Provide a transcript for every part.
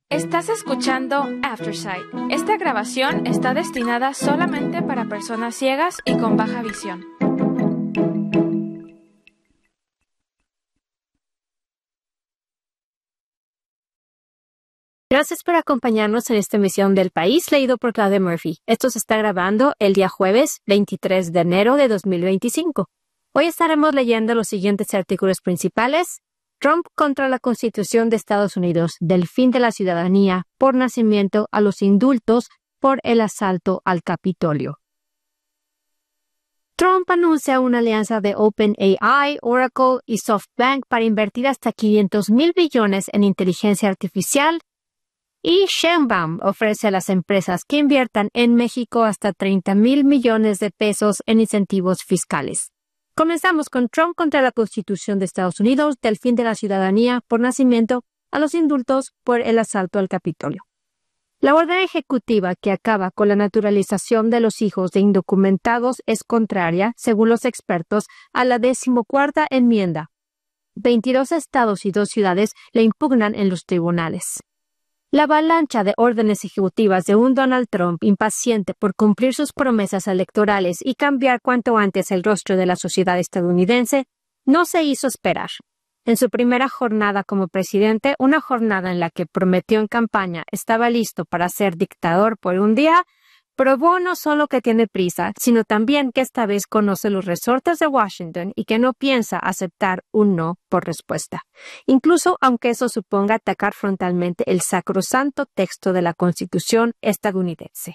Estás escuchando Aftersight. Esta grabación está destinada solamente para personas ciegas y con baja visión. Gracias por acompañarnos en esta emisión del País, leído por Claudia Murphy. Esto se está grabando el día jueves 23 de enero de 2025. Hoy estaremos leyendo los siguientes artículos principales: Trump contra la Constitución de Estados Unidos, del fin de la ciudadanía por nacimiento a los indultos por el asalto al Capitolio. Trump anuncia una alianza de OpenAI, Oracle y SoftBank para invertir hasta $500 billones en inteligencia artificial. Y Sheinbaum ofrece a las empresas que inviertan en México hasta $30,000 millones de pesos en incentivos fiscales. Comenzamos con Trump contra la Constitución de Estados Unidos, del fin de la ciudadanía por nacimiento a los indultos por el asalto al Capitolio. La orden ejecutiva que acaba con la naturalización de los hijos de indocumentados es contraria, según los expertos, a la 14ª enmienda. 22 estados y 2 ciudades la impugnan en los tribunales. La avalancha de órdenes ejecutivas de un Donald Trump impaciente por cumplir sus promesas electorales y cambiar cuanto antes el rostro de la sociedad estadounidense no se hizo esperar. En su primera jornada como presidente, una jornada en la que prometió en campaña estaba listo para ser dictador por un día, probó no solo que tiene prisa, sino también que esta vez conoce los resortes de Washington y que no piensa aceptar un no por respuesta, incluso aunque eso suponga atacar frontalmente el sacrosanto texto de la Constitución estadounidense.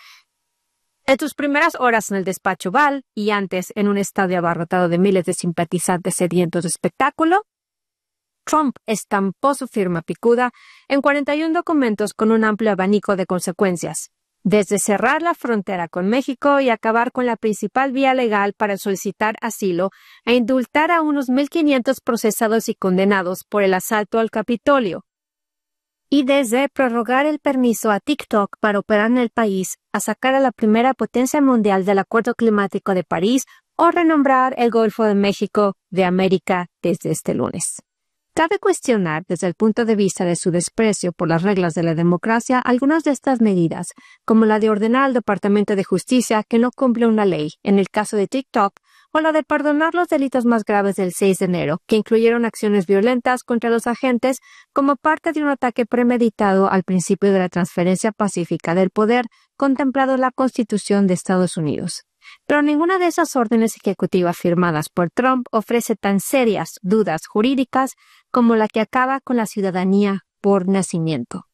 En sus primeras horas en el despacho Oval y antes en un estadio abarrotado de miles de simpatizantes sedientos de espectáculo, Trump estampó su firma picuda en 41 documentos con un amplio abanico de consecuencias, desde cerrar la frontera con México y acabar con la principal vía legal para solicitar asilo a indultar a unos 1,500 procesados y condenados por el asalto al Capitolio, y desde prorrogar el permiso a TikTok para operar en el país a sacar a la primera potencia mundial del Acuerdo Climático de París o renombrar el Golfo de México de América desde este lunes. Cabe cuestionar, desde el punto de vista de su desprecio por las reglas de la democracia, algunas de estas medidas, como la de ordenar al Departamento de Justicia que no cumple una ley, en el caso de TikTok, o la de perdonar los delitos más graves del 6 de enero, que incluyeron acciones violentas contra los agentes como parte de un ataque premeditado al principio de la transferencia pacífica del poder contemplado en la Constitución de Estados Unidos. Pero ninguna de esas órdenes ejecutivas firmadas por Trump ofrece tan serias dudas jurídicas como la que acaba con la ciudadanía por nacimiento.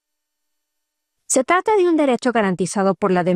Se trata de un derecho garantizado por la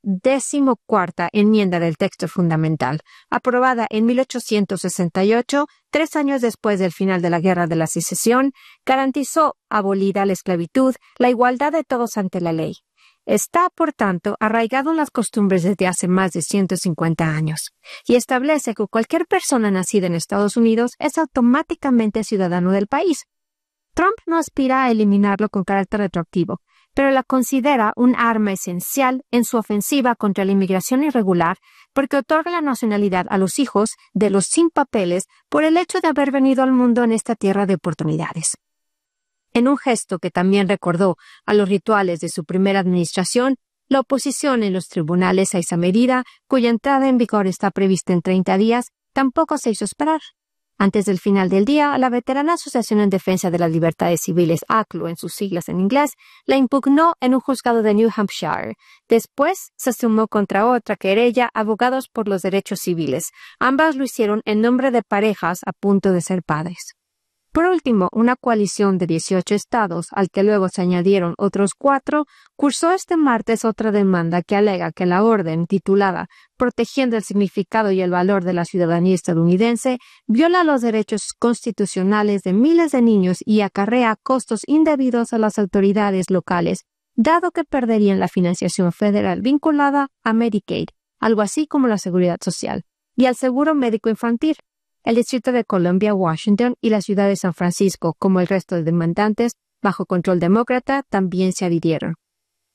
14ª enmienda del texto fundamental, aprobada en 1868, 3 años después del final de la Guerra de la Secesión, garantizó, abolida la esclavitud, la igualdad de todos ante la ley. Está, por tanto, arraigado en las costumbres desde hace más de 150 años y establece que cualquier persona nacida en Estados Unidos es automáticamente ciudadano del país. Trump no aspira a eliminarlo con carácter retroactivo, pero la considera un arma esencial en su ofensiva contra la inmigración irregular porque otorga la nacionalidad a los hijos de los sin papeles por el hecho de haber venido al mundo en esta tierra de oportunidades. En un gesto que también recordó a los rituales de su primera administración, la oposición en los tribunales a esa medida, cuya entrada en vigor está prevista en 30 días, tampoco se hizo esperar. Antes del final del día, la veterana Asociación en Defensa de las Libertades Civiles, ACLU en sus siglas en inglés, la impugnó en un juzgado de New Hampshire. Después se sumó contra otra querella Abogados por los Derechos Civiles. Ambas lo hicieron en nombre de parejas a punto de ser padres. Por último, una coalición de 18 estados, al que luego se añadieron otros 4, cursó este martes otra demanda que alega que la orden, titulada Protegiendo el significado y el valor de la ciudadanía estadounidense, viola los derechos constitucionales de miles de niños y acarrea costos indebidos a las autoridades locales, dado que perderían la financiación federal vinculada a Medicaid, algo así como la Seguridad Social, y al seguro médico infantil. El Distrito de Columbia, Washington y la ciudad de San Francisco, como el resto de demandantes, bajo control demócrata, también se adhirieron.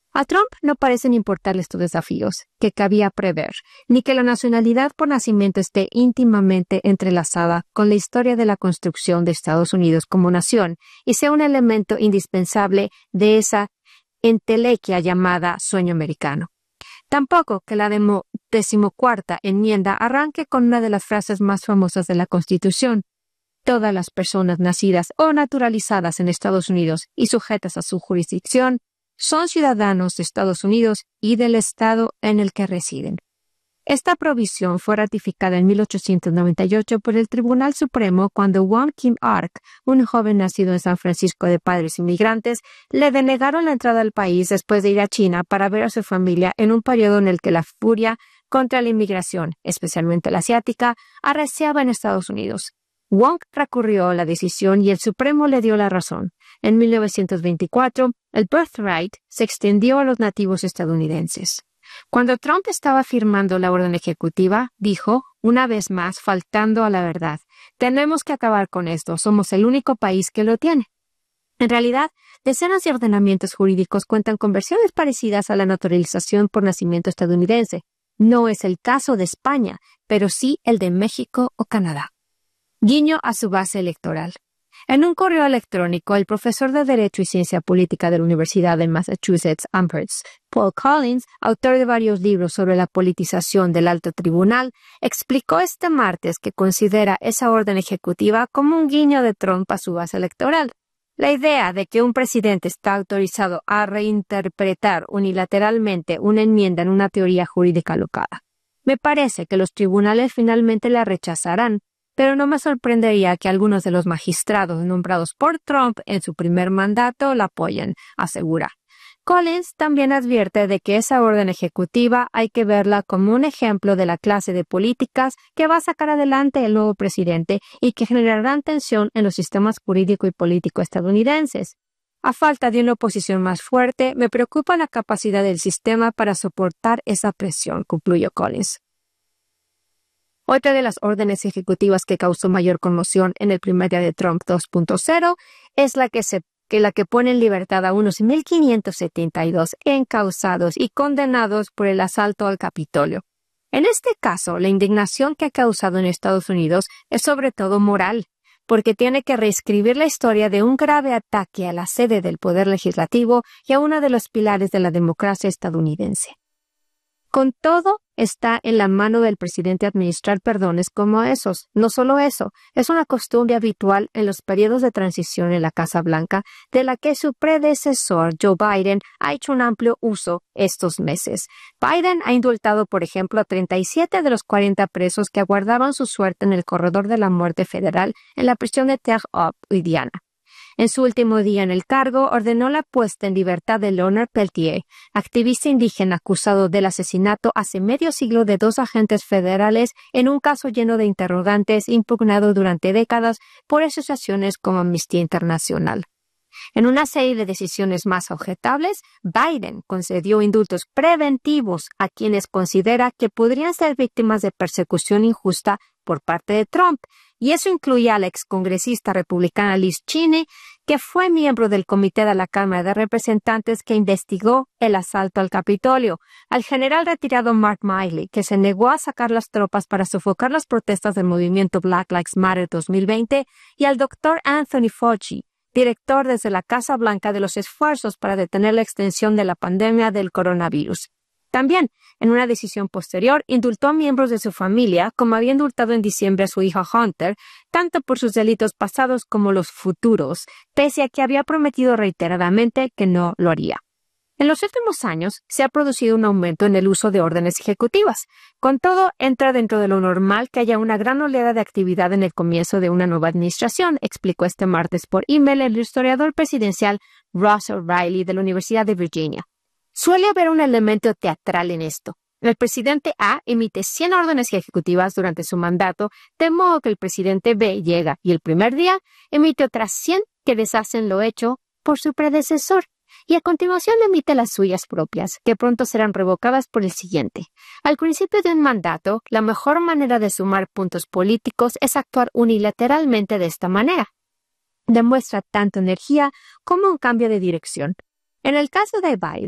A Trump no parecen importarle estos desafíos que cabía prever, ni que la nacionalidad por nacimiento esté íntimamente entrelazada con la historia de la construcción de Estados Unidos como nación y sea un elemento indispensable de esa entelequia llamada sueño americano. Tampoco que la 14ª enmienda arranque con una de las frases más famosas de la Constitución. Todas las personas nacidas o naturalizadas en Estados Unidos y sujetas a su jurisdicción son ciudadanos de Estados Unidos y del estado en el que residen. Esta provisión fue ratificada en 1898 por el Tribunal Supremo cuando Wong Kim Ark, un joven nacido en San Francisco de padres inmigrantes, le denegaron la entrada al país después de ir a China para ver a su familia en un periodo en el que la furia contra la inmigración, especialmente la asiática, arreciaba en Estados Unidos. Wong recurrió a la decisión y el Supremo le dio la razón. En 1924, el birthright se extendió a los nativos estadounidenses. Cuando Trump estaba firmando la orden ejecutiva, dijo, una vez más, faltando a la verdad, tenemos que acabar con esto, somos el único país que lo tiene. En realidad, decenas de ordenamientos jurídicos cuentan con versiones parecidas a la naturalización por nacimiento estadounidense. No es el caso de España, pero sí el de México o Canadá. Guiño a su base electoral. En un correo electrónico, el profesor de Derecho y Ciencia Política de la Universidad de Massachusetts, Amherst, Paul Collins, autor de varios libros sobre la politización del alto tribunal, explicó este martes que considera esa orden ejecutiva como un guiño de Trump a su base electoral. La idea de que un presidente está autorizado a reinterpretar unilateralmente una enmienda en una teoría jurídica alocada. Me parece que los tribunales finalmente la rechazarán, pero no me sorprendería que algunos de los magistrados nombrados por Trump en su primer mandato la apoyen, asegura. Collins también advierte de que esa orden ejecutiva hay que verla como un ejemplo de la clase de políticas que va a sacar adelante el nuevo presidente y que generarán tensión en los sistemas jurídico y político estadounidenses. A falta de una oposición más fuerte, me preocupa la capacidad del sistema para soportar esa presión, concluyó Collins. Otra de las órdenes ejecutivas que causó mayor conmoción en el primer día de Trump 2.0 es la que pone en libertad a unos 1,572 encausados y condenados por el asalto al Capitolio. En este caso, la indignación que ha causado en Estados Unidos es sobre todo moral, porque tiene que reescribir la historia de un grave ataque a la sede del poder legislativo y a uno de los pilares de la democracia estadounidense. Con todo, está en la mano del presidente administrar perdones como esos. No solo eso, es una costumbre habitual en los periodos de transición en la Casa Blanca, de la que su predecesor, Joe Biden, ha hecho un amplio uso estos meses. Biden ha indultado, por ejemplo, a 37 de los 40 presos que aguardaban su suerte en el corredor de la muerte federal en la prisión de Terre Haute, Indiana. En su último día en el cargo, ordenó la puesta en libertad de Leonard Peltier, activista indígena acusado del asesinato hace medio siglo de 2 agentes federales en un caso lleno de interrogantes impugnado durante décadas por asociaciones como Amnistía Internacional. En una serie de decisiones más objetables, Biden concedió indultos preventivos a quienes considera que podrían ser víctimas de persecución injusta por parte de Trump, y eso incluye a la excongresista republicana Liz Cheney, que fue miembro del comité de la Cámara de Representantes que investigó el asalto al Capitolio, al general retirado Mark Milley, que se negó a sacar las tropas para sofocar las protestas del movimiento Black Lives Matter 2020, y al doctor Anthony Fauci, director desde la Casa Blanca de los esfuerzos para detener la extensión de la pandemia del coronavirus. También, en una decisión posterior, indultó a miembros de su familia, como había indultado en diciembre a su hijo Hunter, tanto por sus delitos pasados como los futuros, pese a que había prometido reiteradamente que no lo haría. En los últimos años, se ha producido un aumento en el uso de órdenes ejecutivas. Con todo, entra dentro de lo normal que haya una gran oleada de actividad en el comienzo de una nueva administración, explicó este martes por email el historiador presidencial Ross O'Reilly de la Universidad de Virginia. Suele haber un elemento teatral en esto. El presidente A emite 100 órdenes ejecutivas durante su mandato, de modo que el presidente B llega y el primer día emite otras 100 que deshacen lo hecho por su predecesor, y a continuación emite las suyas propias, que pronto serán revocadas por el siguiente. Al principio de un mandato, la mejor manera de sumar puntos políticos es actuar unilateralmente de esta manera. Demuestra tanto energía como un cambio de dirección. En el caso de Biden,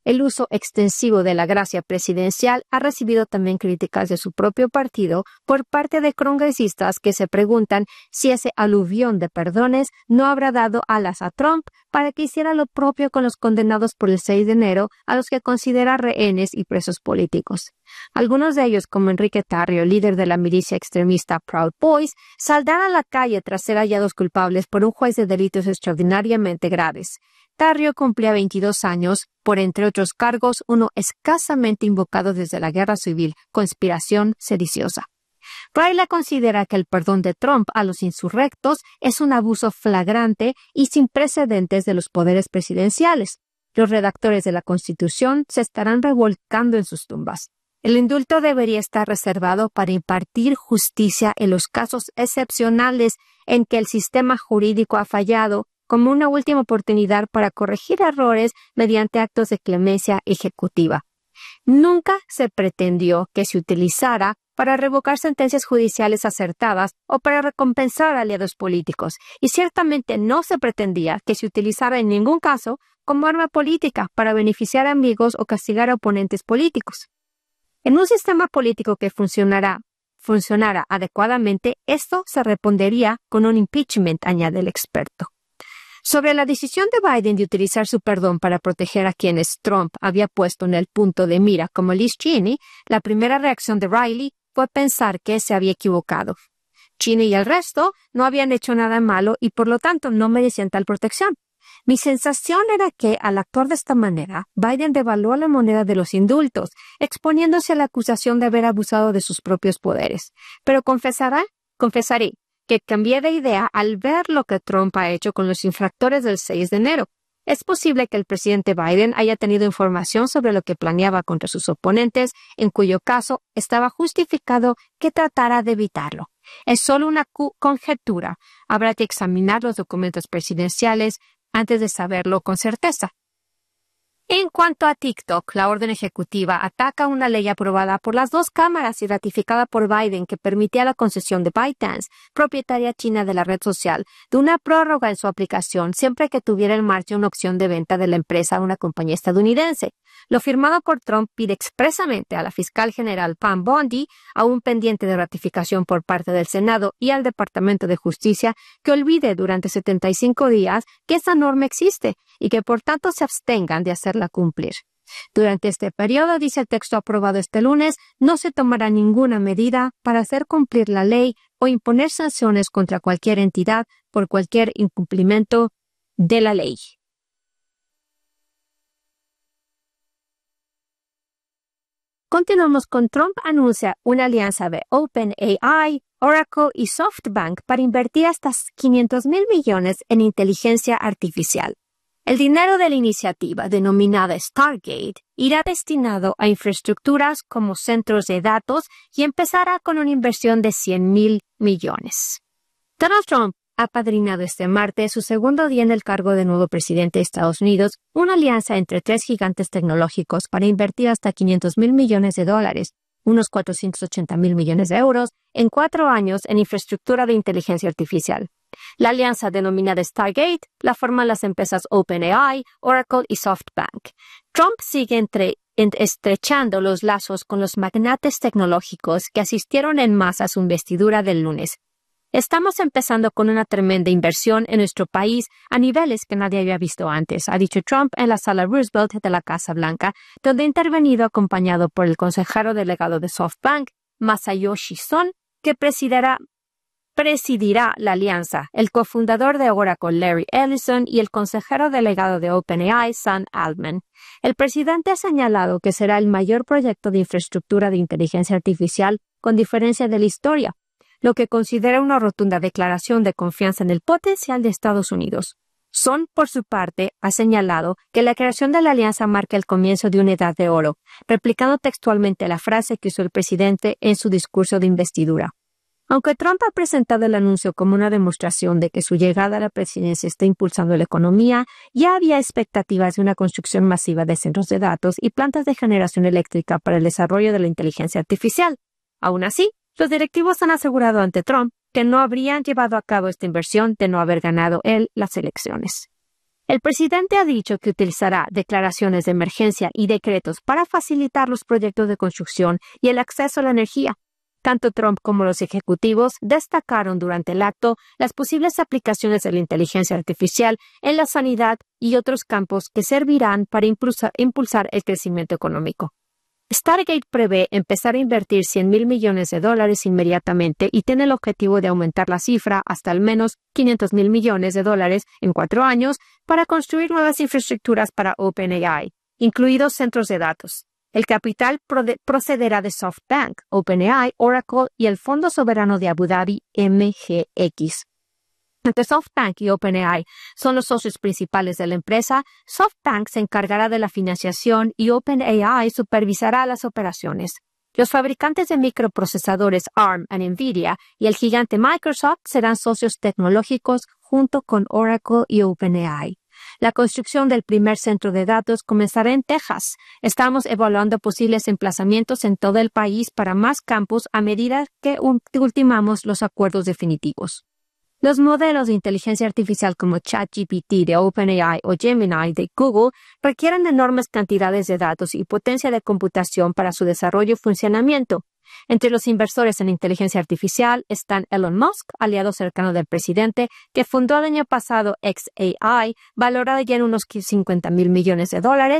El uso extensivo de la gracia presidencial ha recibido también críticas de su propio partido por parte de congresistas que se preguntan si ese aluvión de perdones no habrá dado alas a Trump para que hiciera lo propio con los condenados por el 6 de enero, a los que considera rehenes y presos políticos. Algunos de ellos, como Enrique Tarrio, líder de la milicia extremista Proud Boys, saldrán a la calle tras ser hallados culpables por un juez de delitos extraordinariamente graves. Tarrio cumplía 22 años por, entre otros cargos, uno escasamente invocado desde la Guerra Civil, conspiración sediciosa. Riley considera que el perdón de Trump a los insurrectos es un abuso flagrante y sin precedentes de los poderes presidenciales. Los redactores de la Constitución se estarán revolcando en sus tumbas. El indulto debería estar reservado para impartir justicia en los casos excepcionales en que el sistema jurídico ha fallado, como una última oportunidad para corregir errores mediante actos de clemencia ejecutiva. Nunca se pretendió que se utilizara para revocar sentencias judiciales acertadas o para recompensar a aliados políticos, y ciertamente no se pretendía que se utilizara en ningún caso como arma política para beneficiar a amigos o castigar a oponentes políticos. En un sistema político que funcionara adecuadamente, esto se respondería con un impeachment, añade el experto. Sobre la decisión de Biden de utilizar su perdón para proteger a quienes Trump había puesto en el punto de mira, como Liz Cheney, la primera reacción de Riley fue pensar que se había equivocado. Cheney y el resto no habían hecho nada malo y por lo tanto no merecían tal protección. Mi sensación era que, al actuar de esta manera, Biden devaluó la moneda de los indultos, exponiéndose a la acusación de haber abusado de sus propios poderes. Pero confesaré que cambié de idea al ver lo que Trump ha hecho con los infractores del 6 de enero. Es posible que el presidente Biden haya tenido información sobre lo que planeaba contra sus oponentes, en cuyo caso estaba justificado que tratara de evitarlo. Es solo una conjetura. Habrá que examinar los documentos presidenciales antes de saberlo con certeza. En cuanto a TikTok, la orden ejecutiva ataca una ley aprobada por las dos cámaras y ratificada por Biden que permitía la concesión de ByteDance, propietaria china de la red social, de una prórroga en su aplicación siempre que tuviera en marcha una opción de venta de la empresa a una compañía estadounidense. Lo firmado por Trump pide expresamente a la fiscal general Pam Bondi, aún pendiente de ratificación por parte del Senado, y al Departamento de Justicia que olvide durante 75 días que esa norma existe y que por tanto se abstengan de hacerla cumplir. Durante este periodo, dice el texto aprobado este lunes, no se tomará ninguna medida para hacer cumplir la ley o imponer sanciones contra cualquier entidad por cualquier incumplimiento de la ley. Continuamos con Trump anuncia una alianza de OpenAI, Oracle y SoftBank para invertir hasta $500 mil millones en inteligencia artificial. El dinero de la iniciativa, denominada Stargate, irá destinado a infraestructuras como centros de datos y empezará con una inversión de $100 mil millones. Donald Trump ha apadrinado este martes, su segundo día en el cargo de nuevo presidente de Estados Unidos, una alianza entre tres gigantes tecnológicos para invertir hasta $500 mil millones, unos 480 mil millones de euros, en 4 años en infraestructura de inteligencia artificial. La alianza denominada Stargate la forman las empresas OpenAI, Oracle y SoftBank. Trump sigue estrechando los lazos con los magnates tecnológicos que asistieron en masa a su investidura del lunes. Estamos empezando con una tremenda inversión en nuestro país a niveles que nadie había visto antes, ha dicho Trump en la sala Roosevelt de la Casa Blanca, donde ha intervenido acompañado por el consejero delegado de SoftBank, Masayoshi Son, que presidirá la alianza, el cofundador de Oracle, Larry Ellison, y el consejero delegado de OpenAI, Sam Altman. El presidente ha señalado que será el mayor proyecto de infraestructura de inteligencia artificial con diferencia de la historia, lo que considera una rotunda declaración de confianza en el potencial de Estados Unidos. Son, por su parte, ha señalado que la creación de la alianza marca el comienzo de una edad de oro, replicando textualmente la frase que usó el presidente en su discurso de investidura. Aunque Trump ha presentado el anuncio como una demostración de que su llegada a la presidencia está impulsando la economía, ya había expectativas de una construcción masiva de centros de datos y plantas de generación eléctrica para el desarrollo de la inteligencia artificial. Aún así, los directivos han asegurado ante Trump que no habrían llevado a cabo esta inversión de no haber ganado él las elecciones. El presidente ha dicho que utilizará declaraciones de emergencia y decretos para facilitar los proyectos de construcción y el acceso a la energía. Tanto Trump como los ejecutivos destacaron durante el acto las posibles aplicaciones de la inteligencia artificial en la sanidad y otros campos que servirán para impulsar el crecimiento económico. Stargate prevé empezar a invertir $100,000 millones inmediatamente y tiene el objetivo de aumentar la cifra hasta al menos $500,000 millones en 4 años para construir nuevas infraestructuras para OpenAI, incluidos centros de datos. El capital procederá de SoftBank, OpenAI, Oracle y el Fondo Soberano de Abu Dhabi, MGX. Aunque SoftBank y OpenAI son los socios principales de la empresa, SoftBank se encargará de la financiación y OpenAI supervisará las operaciones. Los fabricantes de microprocesadores ARM y NVIDIA y el gigante Microsoft serán socios tecnológicos junto con Oracle y OpenAI. La construcción del primer centro de datos comenzará en Texas. Estamos evaluando posibles emplazamientos en todo el país para más campus a medida que ultimamos los acuerdos definitivos. Los modelos de inteligencia artificial como ChatGPT de OpenAI o Gemini de Google requieren enormes cantidades de datos y potencia de computación para su desarrollo y funcionamiento. Entre los inversores en inteligencia artificial están Elon Musk, aliado cercano del presidente, que fundó el año pasado xAI, valorada ya en unos $50,000 millones.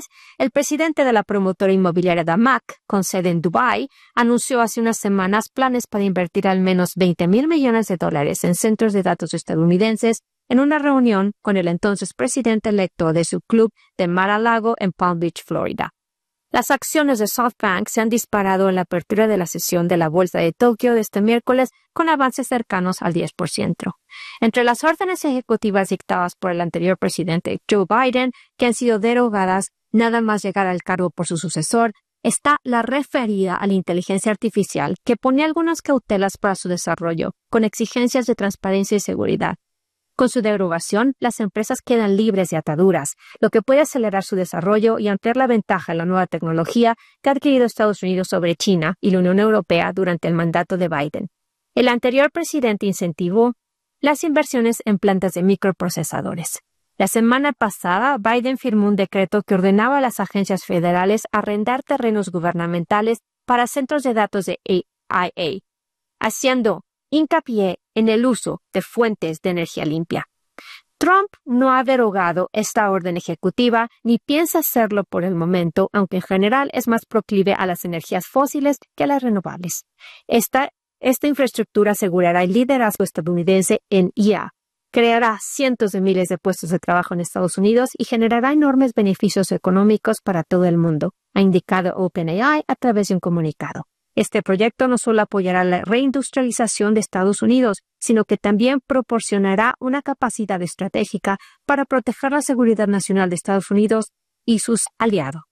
El presidente de la promotora inmobiliaria Damac, con sede en Dubái, anunció hace unas semanas planes para invertir al menos $20,000 millones en centros de datos estadounidenses en una reunión con el entonces presidente electo de su club de Mar-a-Lago en Palm Beach, Florida. Las acciones de SoftBank se han disparado en la apertura de la sesión de la Bolsa de Tokio de este miércoles con avances cercanos al 10%. Entre las órdenes ejecutivas dictadas por el anterior presidente Joe Biden, que han sido derogadas nada más llegar al cargo por su sucesor, está la referida a la inteligencia artificial, que pone algunas cautelas para su desarrollo, con exigencias de transparencia y seguridad. Con su derogación, las empresas quedan libres de ataduras, lo que puede acelerar su desarrollo y ampliar la ventaja en la nueva tecnología que ha adquirido Estados Unidos sobre China y la Unión Europea durante el mandato de Biden. El anterior presidente incentivó las inversiones en plantas de microprocesadores. La semana pasada, Biden firmó un decreto que ordenaba a las agencias federales arrendar terrenos gubernamentales para centros de datos de AI, haciendo hincapié en el uso de fuentes de energía limpia. Trump no ha derogado esta orden ejecutiva ni piensa hacerlo por el momento, aunque en general es más proclive a las energías fósiles que a las renovables. Esta infraestructura asegurará el liderazgo estadounidense en IA, creará cientos de miles de puestos de trabajo en Estados Unidos y generará enormes beneficios económicos para todo el mundo, ha indicado OpenAI a través de un comunicado. Este proyecto no solo apoyará la reindustrialización de Estados Unidos, sino que también proporcionará una capacidad estratégica para proteger la seguridad nacional de Estados Unidos y sus aliados.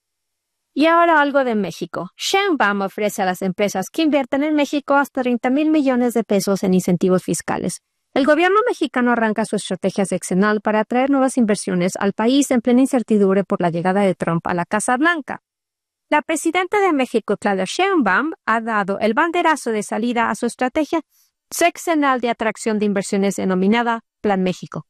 Y ahora algo de México. Sheinbaum ofrece a las empresas que inviertan en México hasta $30,000 millones en incentivos fiscales. El gobierno mexicano arranca su estrategia sexenal para atraer nuevas inversiones al país en plena incertidumbre por la llegada de Trump a la Casa Blanca. La presidenta de México, Claudia Sheinbaum, ha dado el banderazo de salida a su estrategia sexenal de atracción de inversiones denominada Plan México.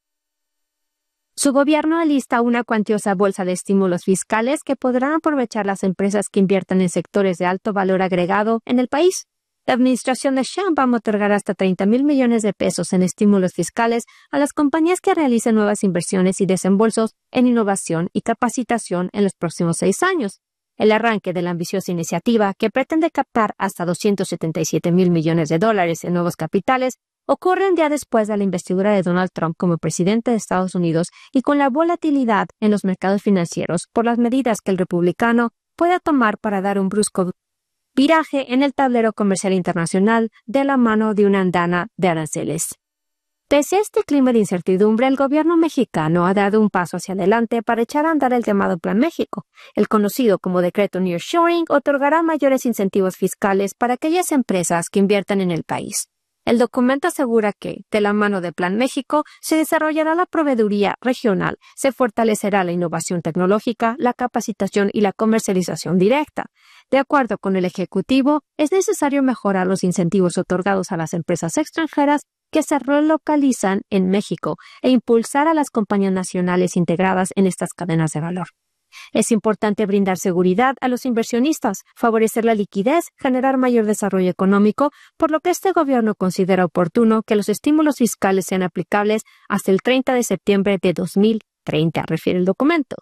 Su gobierno alista una cuantiosa bolsa de estímulos fiscales que podrán aprovechar las empresas que inviertan en sectores de alto valor agregado en el país. La administración de Sheinbaum otorgará hasta $30,000 millones en estímulos fiscales a las compañías que realicen nuevas inversiones y desembolsos en innovación y capacitación en los próximos 6 años. El arranque de la ambiciosa iniciativa, que pretende captar hasta $277,000 millones en nuevos capitales, ocurre un día después de la investidura de Donald Trump como presidente de Estados Unidos y con la volatilidad en los mercados financieros por las medidas que el republicano pueda tomar para dar un brusco viraje en el tablero comercial internacional de la mano de una andana de aranceles. Pese a este clima de incertidumbre, el gobierno mexicano ha dado un paso hacia adelante para echar a andar el llamado Plan México. El conocido como Decreto Nearshoring otorgará mayores incentivos fiscales para aquellas empresas que inviertan en el país. El documento asegura que, de la mano de Plan México, se desarrollará la proveeduría regional, se fortalecerá la innovación tecnológica, la capacitación y la comercialización directa. De acuerdo con el Ejecutivo, es necesario mejorar los incentivos otorgados a las empresas extranjeras que se relocalizan en México e impulsar a las compañías nacionales integradas en estas cadenas de valor. Es importante brindar seguridad a los inversionistas, favorecer la liquidez, generar mayor desarrollo económico, por lo que este gobierno considera oportuno que los estímulos fiscales sean aplicables hasta el 30 de septiembre de 2030, refiere el documento.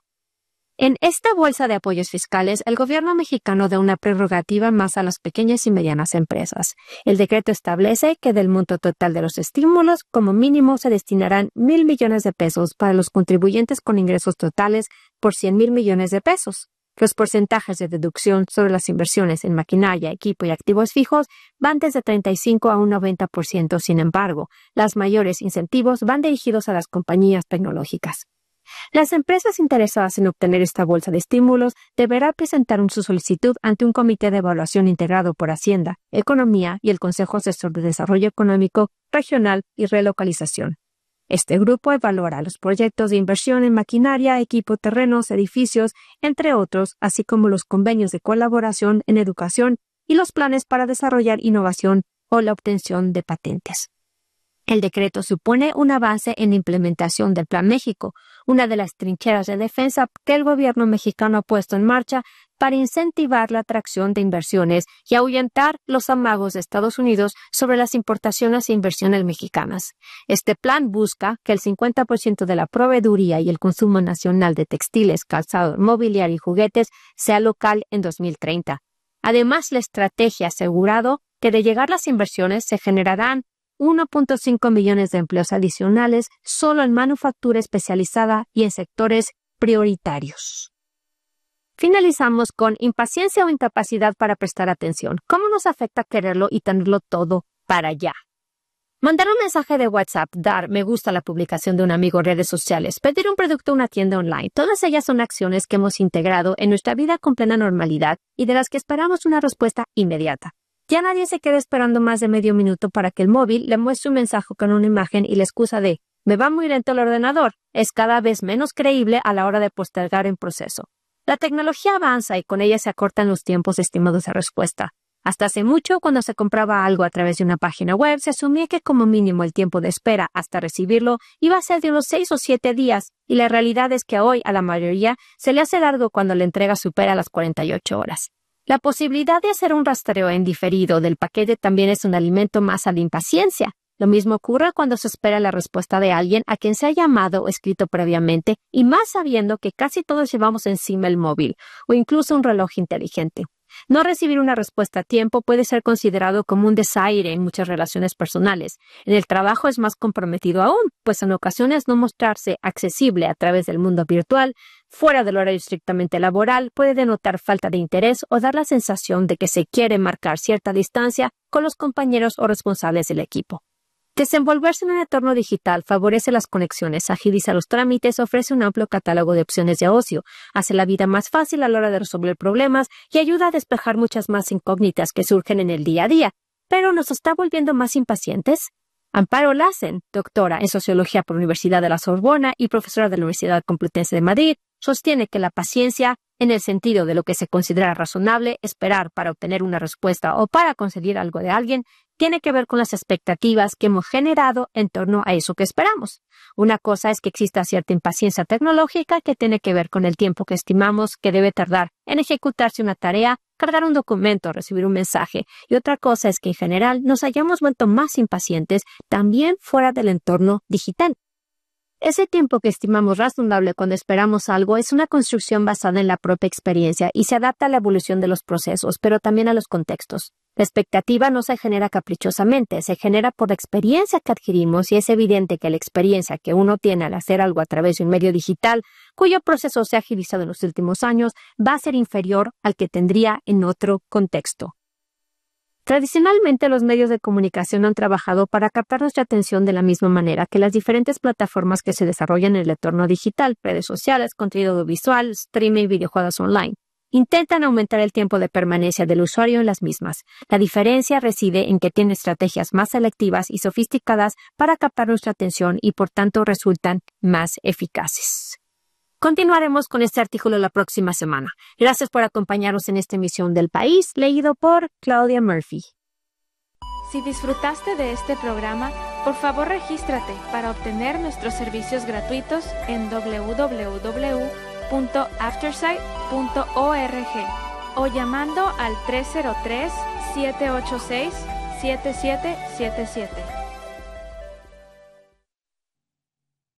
En esta bolsa de apoyos fiscales, el gobierno mexicano da una prerrogativa más a las pequeñas y medianas empresas. El decreto establece que del monto total de los estímulos, como mínimo se destinarán 1,000 millones de pesos para los contribuyentes con ingresos totales por 100,000 millones de pesos. Los porcentajes de deducción sobre las inversiones en maquinaria, equipo y activos fijos van desde 35 a un 90%. Sin embargo, los mayores incentivos van dirigidos a las compañías tecnológicas. Las empresas interesadas en obtener esta bolsa de estímulos deberán presentar su solicitud ante un comité de evaluación integrado por Hacienda, Economía y el Consejo Asesor de Desarrollo Económico, Regional y Relocalización. Este grupo evaluará los proyectos de inversión en maquinaria, equipo, terrenos, edificios, entre otros, así como los convenios de colaboración en educación y los planes para desarrollar innovación o la obtención de patentes. El decreto supone un avance en la implementación del Plan México, una de las trincheras de defensa que el gobierno mexicano ha puesto en marcha para incentivar la atracción de inversiones y ahuyentar los amagos de Estados Unidos sobre las importaciones e inversiones mexicanas. Este plan busca que el 50% de la proveeduría y el consumo nacional de textiles, calzado, mobiliario y juguetes sea local en 2030. Además, la estrategia ha asegurado que de llegar las inversiones se generarán 1.5 millones de empleos adicionales solo en manufactura especializada y en sectores prioritarios. Finalizamos con impaciencia o incapacidad para prestar atención. ¿Cómo nos afecta quererlo y tenerlo todo para allá? Mandar un mensaje de WhatsApp, dar me gusta a la publicación de un amigo en redes sociales, pedir un producto a una tienda online. Todas ellas son acciones que hemos integrado en nuestra vida con plena normalidad y de las que esperamos una respuesta inmediata. Ya nadie se queda esperando más de medio minuto para que el móvil le muestre un mensaje con una imagen y la excusa de «me va muy lento el ordenador» es cada vez menos creíble a la hora de postergar el proceso. La tecnología avanza y con ella se acortan los tiempos estimados de respuesta. Hasta hace mucho, cuando se compraba algo a través de una página web, se asumía que como mínimo el tiempo de espera hasta recibirlo iba a ser de unos 6 o 7 días, y la realidad es que hoy a la mayoría se le hace largo cuando la entrega supera las 48 horas. La posibilidad de hacer un rastreo en diferido del paquete también es un alimento más a la impaciencia. Lo mismo ocurre cuando se espera la respuesta de alguien a quien se ha llamado o escrito previamente, y más sabiendo que casi todos llevamos encima el móvil o incluso un reloj inteligente. No recibir una respuesta a tiempo puede ser considerado como un desaire en muchas relaciones personales. En el trabajo es más comprometido aún, pues en ocasiones no mostrarse accesible a través del mundo virtual, fuera del horario estrictamente laboral, puede denotar falta de interés o dar la sensación de que se quiere marcar cierta distancia con los compañeros o responsables del equipo. Desenvolverse en un entorno digital favorece las conexiones, agiliza los trámites, ofrece un amplio catálogo de opciones de ocio, hace la vida más fácil a la hora de resolver problemas y ayuda a despejar muchas más incógnitas que surgen en el día a día. ¿Pero nos está volviendo más impacientes? Amparo Lassen, doctora en Sociología por la Universidad de la Sorbona y profesora de la Universidad Complutense de Madrid, sostiene que la paciencia, en el sentido de lo que se considera razonable esperar para obtener una respuesta o para conseguir algo de alguien, tiene que ver con las expectativas que hemos generado en torno a eso que esperamos. Una cosa es que exista cierta impaciencia tecnológica que tiene que ver con el tiempo que estimamos que debe tardar en ejecutarse una tarea, cargar un documento, recibir un mensaje, y otra cosa es que en general nos hayamos vuelto más impacientes también fuera del entorno digital. Ese tiempo que estimamos razonable cuando esperamos algo es una construcción basada en la propia experiencia y se adapta a la evolución de los procesos, pero también a los contextos. La expectativa no se genera caprichosamente, se genera por la experiencia que adquirimos y es evidente que la experiencia que uno tiene al hacer algo a través de un medio digital, cuyo proceso se ha agilizado en los últimos años, va a ser inferior al que tendría en otro contexto. Tradicionalmente, los medios de comunicación han trabajado para captar nuestra atención de la misma manera que las diferentes plataformas que se desarrollan en el entorno digital, redes sociales, contenido audiovisual, streaming, videojuegos online. Intentan aumentar el tiempo de permanencia del usuario en las mismas. La diferencia reside en que tienen estrategias más selectivas y sofisticadas para captar nuestra atención y, por tanto, resultan más eficaces. Continuaremos con este artículo la próxima semana. Gracias por acompañarnos en esta emisión del País, leído por Claudia Murphy. Si disfrutaste de este programa, por favor regístrate para obtener nuestros servicios gratuitos en www.aftersight.org o llamando al 303-786-7777.